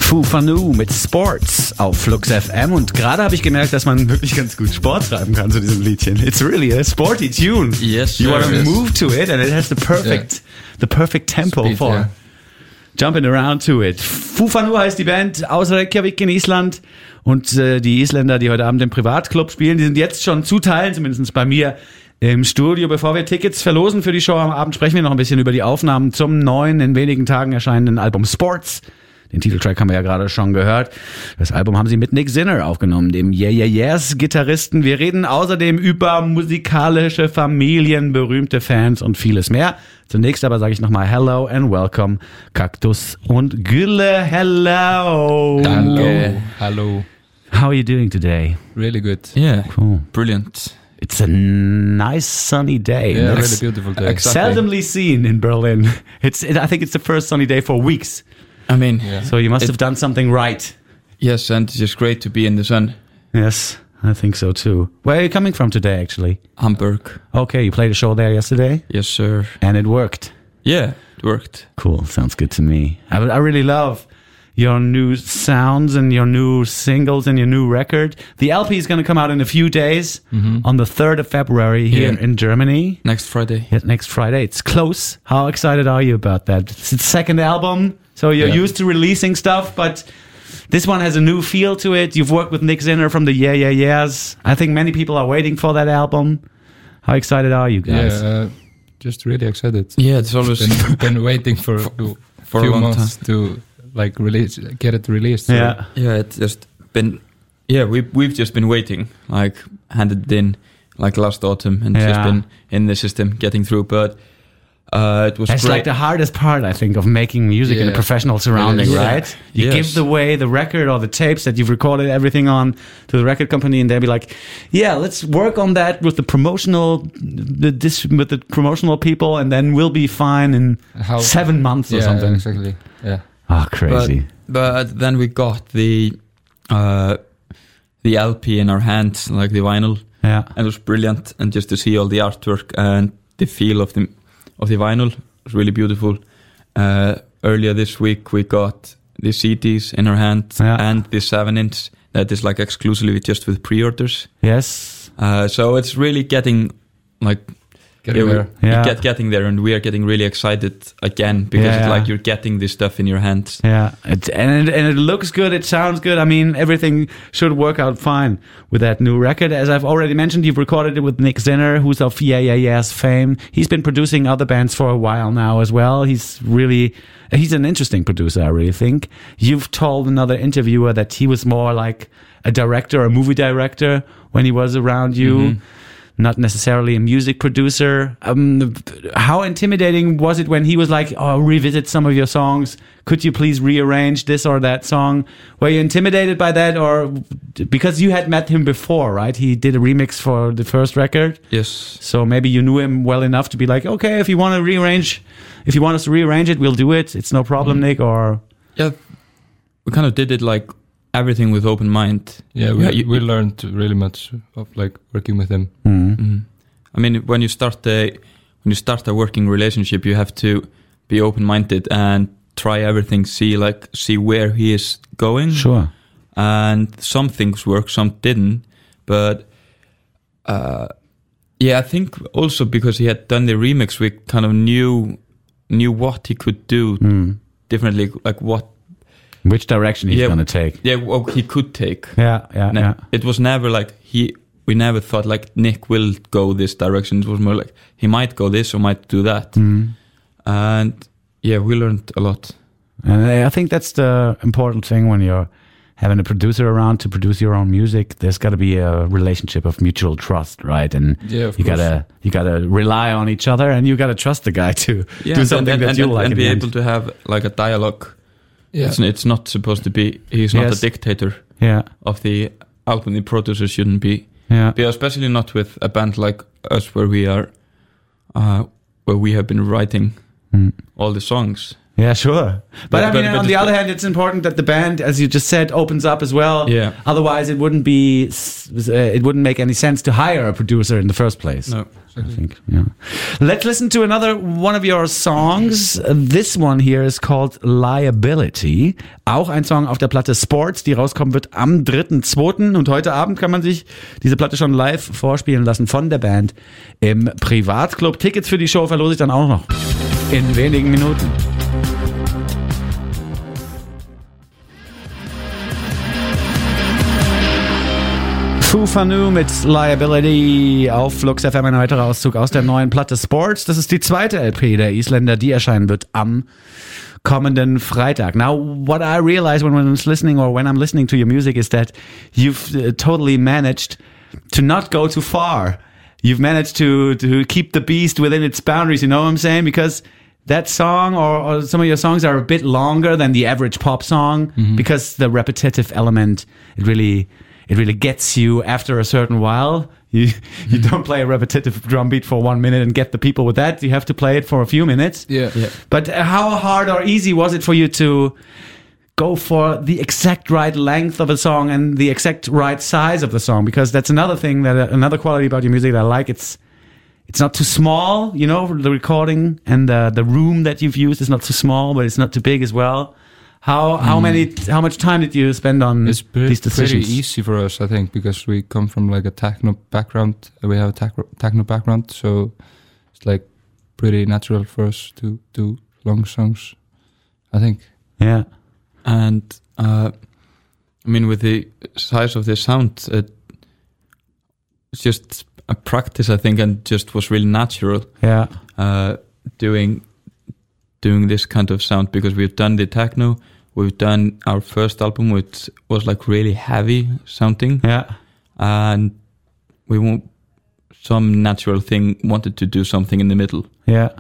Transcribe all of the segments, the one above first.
Fufanu mit Sports auf Flux FM und gerade habe ich gemerkt, dass man wirklich ganz gut Sport treiben kann zu diesem Liedchen. It's really a sporty tune. Yes, you want to yes. move to it and it has the perfect tempo Speed, for jumping around to it. Fufanu heißt die Band aus Reykjavik in Island und die Isländer, die heute Abend im Privatclub spielen, die sind jetzt schon zu Teilen, zumindest bei mir im Studio. Bevor wir Tickets verlosen für die Show am Abend, sprechen wir noch ein bisschen über die Aufnahmen zum neuen, in wenigen Tagen erscheinenden Album Sports. Den Titeltrack haben wir ja gerade schon gehört. Das Album haben sie mit Nick Zinner aufgenommen, dem Yeah Yeah Yeahs Gitarristen. Wir reden außerdem über musikalische Familien, berühmte Fans und vieles mehr. Zunächst aber sage ich nochmal Hello and welcome, Kaktus und Gülle. Hello. Danke. Hello. How are you doing today? Really good. Yeah. Cool. Brilliant. It's a nice sunny day. Yeah, That's really beautiful day. seldomly seen in Berlin. I think it's the first sunny day for weeks. I mean, So you must have done something right. yes, and it's just great to be in the sun. Yes, I think so too. Where are you coming from today, actually? Hamburg. Okay, you played a show there yesterday, Yes, sir. and it worked. Yeah, it worked. Cool, sounds good to me. I really love your new sounds and your new singles and your new record. The LP is going to come out in a few days on the 3rd of February here in Germany. Next Friday. Yeah, next Friday. It's close. How excited are you about that? It's its second album, so you're used to releasing stuff, but this one has a new feel to it. You've worked with Nick Zinner from the Yeah Yeah Yeahs. I think many people are waiting for that album. How excited are you guys? Yeah, just really excited. Yeah, it's always Been waiting for a for few a long months to get it released. So Yeah. Yeah, it's just been. Yeah, we've just been waiting, like handed it in, like last autumn, and just been in the system, getting through. But it was That's great. like the hardest part, I think, of making music in a Yeah. professional surrounding, Yeah. right? You Yes. give the record or the tapes that you've recorded everything on to the record company, and they'll be like, "Yeah, let's work on that with the promotional people, and then we'll be fine in 7 months or something." Exactly. Yeah. Oh, crazy! But then we got the LP in our hands, like the vinyl, Yeah, and it was brilliant. And just to see all the artwork and the feel of the vinyl was really beautiful. Earlier this week, we got the CDs in our hands and the 7-inch that is like exclusively just with pre-orders. yes, So it's really getting like. Getting there, and we are getting really excited again because it's like you're getting this stuff in your hands. yeah. And it looks good. It sounds good. I mean, everything should work out fine with that new record. As I've already mentioned, you've recorded it with Nick Zinner, who's of Yeah Yeah Yeahs fame. He's been producing other bands for a while now as well. He's an interesting producer, I really think. You've told another interviewer that he was more like a director, a movie director when he was around you. Not necessarily a music producer. How intimidating was it when he was like, "Oh, revisit some of your songs. Could you please rearrange this or that song?" Were you intimidated by that, or because you had met him before, right? He did a remix for the first record. Yes. So maybe you knew him well enough to be like, "Okay, if you want us to rearrange it, we'll do it. It's no problem, Nick." Or Yeah, we kind of did it like everything with open mind. Yeah, we learned really much of like working with him. I mean, when you start a working relationship, you have to be open-minded and try everything. See where he is going. sure, And some things work, some didn't. But I think also because he had done the remix, we kind of knew what he could do differently, like which direction he's gonna take. Yeah, what he could take. Yeah. It was never like we never thought like Nick will go this direction. It was more like he might go this or might do that. And yeah, we learned a lot. And I think that's the important thing when you're having a producer around to produce your own music. There's got to be a relationship of mutual trust, right? And you gotta rely on each other, and you gotta trust the guy to do something that you like, and be able to have like a dialogue. Yeah. It's not supposed to be. He's not a dictator. Yeah. Of the album, the producer shouldn't be. Yeah. But especially not with a band like us, where we have been writing all the songs. Yeah, sure. But I mean, on the other hand, it's important that the band, as you just said, opens up as well. Yeah. Otherwise, it wouldn't make any sense to hire a producer in the first place. No. I think. Yeah. Let's listen to another one of your songs. This one here is called Liability. Auch ein Song auf der Platte Sports, die rauskommen wird am 3.2. Und heute Abend kann man sich diese Platte schon live vorspielen lassen von der Band im Privatclub. Tickets für die Show verlose ich dann auch noch in wenigen Minuten. Foo Fanu mit Liability auf Flux FM, ein weiterer Auszug aus der neuen Platte Sports. Das ist die zweite LP der Isländer, die erscheinen wird am kommenden Freitag. Now, what I realized when I'm listening to your music is that you've totally managed to not go too far. You've managed to keep the beast within its boundaries, you know what I'm saying? Because that song or some of your songs are a bit longer than the average pop song because the repetitive element, it really gets you after a certain while. You don't play a repetitive drum beat for 1 minute and get the people with that. You have to play it for a few minutes. Yeah. But how hard or easy was it for you to go for the exact right length of a song and the exact right size of the song? Because that's another thing, another quality about your music that I like. It's not too small, you know, the recording and the room that you've used is not too small, but it's not too big as well. How much time did you spend on these decisions? It's pretty easy for us, I think, because we come from like a techno background. We have a techno background, so it's like pretty natural for us to do long songs, I think. Yeah. And I mean, with the size of the sound, it's just a practice, I think, and just was really natural. Yeah. Doing this kind of sound, because we've done the techno, we've done our first album, which was like really heavy sounding. Yeah. And we wanted to do something in the middle. Yeah.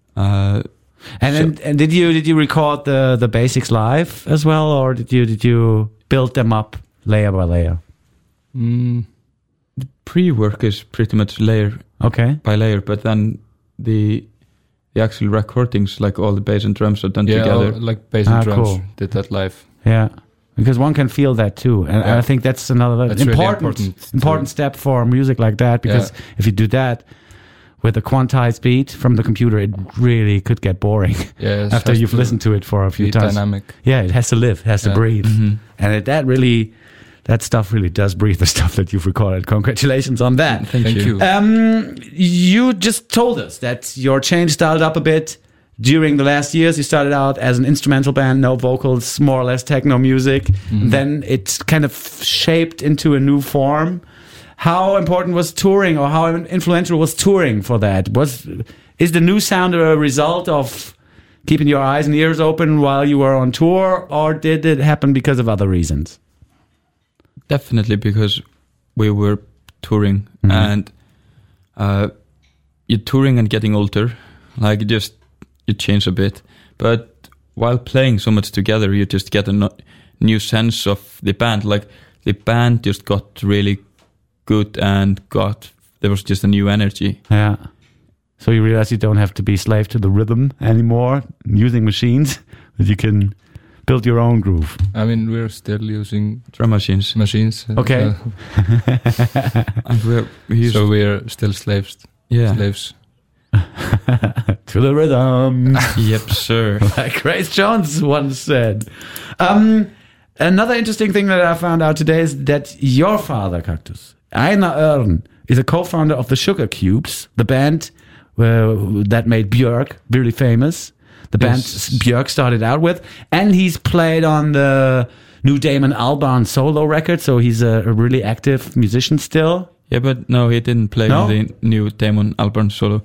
And did you record the basics live as well, or did you build them up layer by layer? The pre-work is pretty much layer by layer, but then the actual recordings, like all the bass and drums are done together. Yeah, like bass and drums, cool. Did that live. Yeah, because one can feel that too. And I think that's another important step for music like that, because if you do that with a quantized beat from the computer, it really could get boring after you've listened to it for a few times. Dynamic. Yeah, it has to live, it has to breathe. Mm-hmm. And that stuff really does breathe, the stuff that you've recorded. Congratulations on that. Thank you. You just told us that your change started up a bit during the last years. You started out as an instrumental band, no vocals, more or less techno music. Mm-hmm. Then it kind of shaped into a new form. How important was touring, or how influential was touring for that? Is the new sound a result of keeping your eyes and ears open while you were on tour, or did it happen because of other reasons? Definitely because we were touring, and you're touring and getting older, like you change a bit. But while playing so much together, you just get a new sense of the band. Like the band just got really good, and there was just a new energy. Yeah. So you realize you don't have to be slave to the rhythm anymore, using machines, that you can build your own groove. I mean, we're still using drum machines. Okay. And so we're still slaves. Yeah. Slaves. To the rhythm. Yep, sir. Like Grace Jones once said. Another interesting thing that I found out today is that your father, Cactus, Einar Örn, is a co-founder of the Sugar Cubes, the band that made Björk really famous. The band Björk started out with, and he's played on the new Damon Albarn solo record, so he's a really active musician still. Yeah, but no, he didn't play on the new Damon Albarn solo.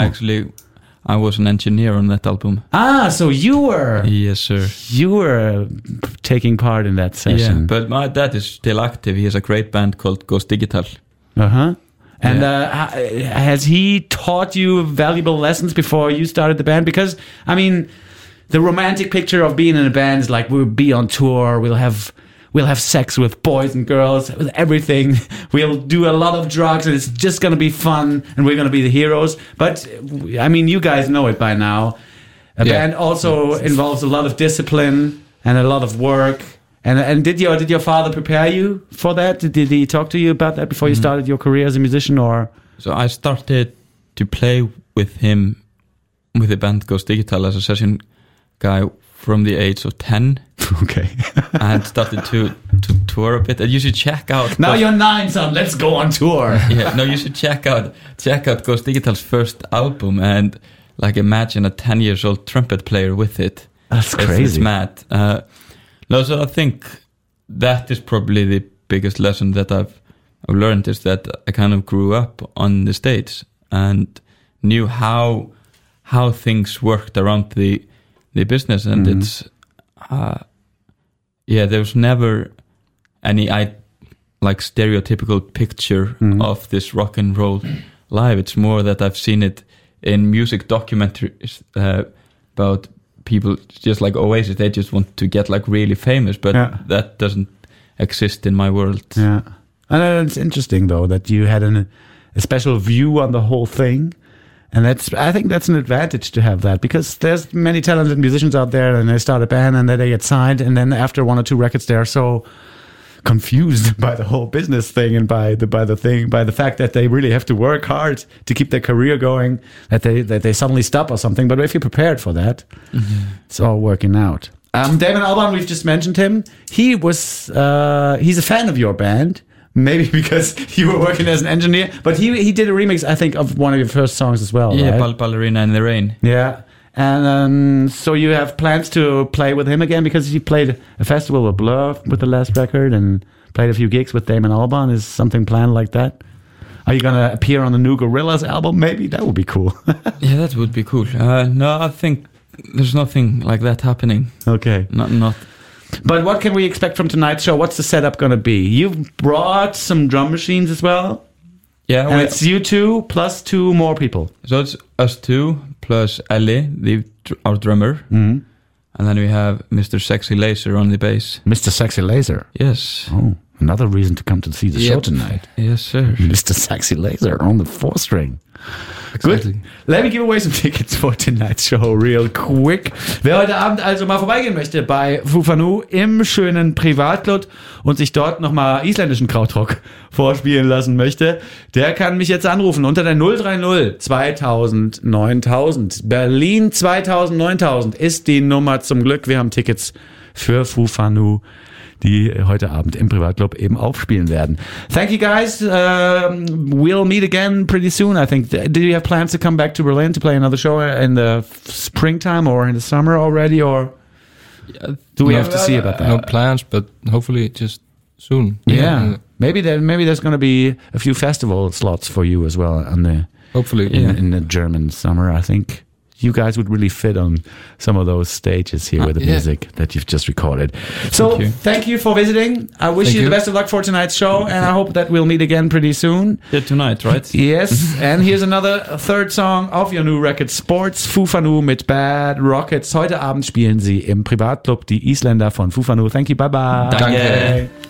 I was an engineer on that album. Ah, so you were... Yes, sir. You were taking part in that session. Yeah, but my dad is still active. He has a great band called Ghost Digital. Uh-huh. And has he taught you valuable lessons before you started the band? Because, I mean, the romantic picture of being in a band is like, we'll be on tour, we'll have sex with boys and girls, with everything. We'll do a lot of drugs, and it's just going to be fun, and we're going to be the heroes. But, I mean, you guys know it by now. A band also involves a lot of discipline and a lot of work. And did your father prepare you for that? Did he talk to you about that before you started your career as a musician, or? So I started to play with him with the band Ghost Digital as a session guy from the age of 10. Okay. And started to tour a bit. And you should check out. Now you're 9, son. Let's go on tour. You should check out Ghost Digital's first album and like imagine a 10-year-old trumpet player with it. That's crazy. It's mad. So I think that is probably the biggest lesson that I've learned, is that I kind of grew up on the stage and knew how things worked around the business, and it's there was never any like stereotypical picture of this rock and roll live. It's more that I've seen it in music documentaries about people just like Oasis. They just want to get like really famous, but that doesn't exist in my world. Yeah, and it's interesting though that you had a special view on the whole thing. And I think that's an advantage to have that, because there's many talented musicians out there and they start a band and then they get signed, and then after 1 or 2 records they are so confused by the whole business thing and by the fact that they really have to work hard to keep their career going, that they suddenly stop or something. But if you're prepared for that, it's all working out. Damon Albarn, we've just mentioned him. He's a fan of your band. Maybe because you were working as an engineer, but he did a remix, I think, of one of your first songs as well. Yeah, right? Ballerina in the Rain. Yeah, and so you have plans to play with him again, because you played a festival with Blur with the last record and played a few gigs with Damon Albarn. Is something planned like that? Are you going to appear on the new Gorillaz album? Maybe that would be cool. Yeah, that would be cool. No, I think there's nothing like that happening. Okay, not. But what can we expect from tonight's show? What's the setup going to be? You've brought some drum machines as well? Yeah. And it's you two plus 2 more people. So it's us 2 plus Ellie, our drummer. Mm-hmm. And then we have Mr. Sexy Laser on the bass. Mr. Sexy Laser? Yes. Oh, another reason to come to see the show tonight. Yes, sir. Mr. Sexy Laser on the 4-string. Exactly. Good. Let me give away some tickets for tonight's show real quick. Wer heute Abend also mal vorbeigehen möchte bei Fufanu im schönen Privatclub und sich dort nochmal isländischen Krautrock vorspielen lassen möchte, der kann mich jetzt anrufen unter der 030 2000 9000. Berlin 2000 9000 ist die Nummer zum Glück. Wir haben Tickets für Fufanu, die heute Abend im Privatclub eben aufspielen werden. Thank you guys. We'll meet again pretty soon, I think. Do you have plans to come back to Berlin to play another show in the springtime or in the summer already, or do we have to see about that? No plans, but hopefully just soon. Yeah. Maybe there's going to be a few festival slots for you as well hopefully in the German summer, I think. You guys would really fit on some of those stages here with the music that you've just recorded. So thank you for visiting. I wish you the best of luck for tonight's show, and I hope that we'll meet again pretty soon. Yeah, tonight, right? Yes, and here's another third song of your new record, Sports, Fufanu mit Bad Rockets. Heute Abend spielen sie im Privatclub die Isländer von Fufanu. Thank you, bye bye. Danke.